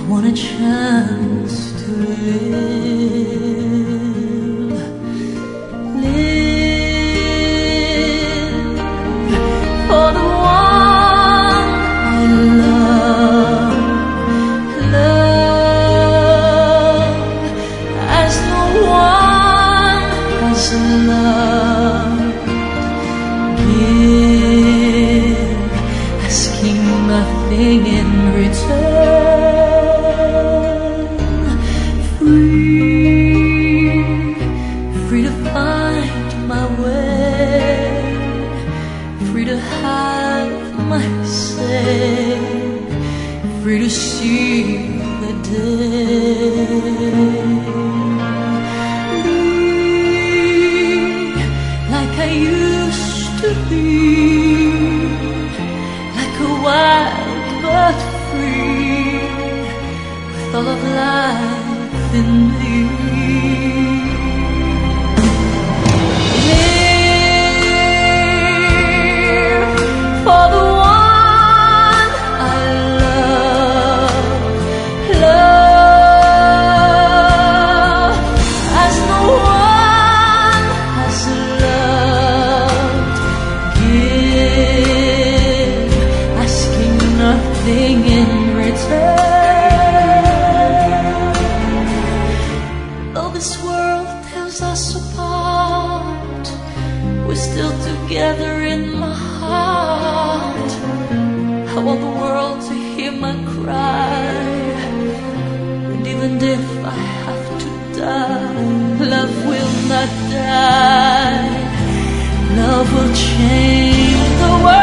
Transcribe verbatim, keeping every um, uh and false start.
want a chance to live, live for the one I love, love as no one has loved, give, asking nothing in return. Free, free to find my way, free to have my say, free to see the day. Be like I used to be, like a wild but free, with all of life in me. Live for the one I love, love as no one has loved, give, asking nothing in return. Though this world tears us apart, we're still together in my heart. I want the world to hear my cry, and even if I have to die, love will not die. Love will change the world.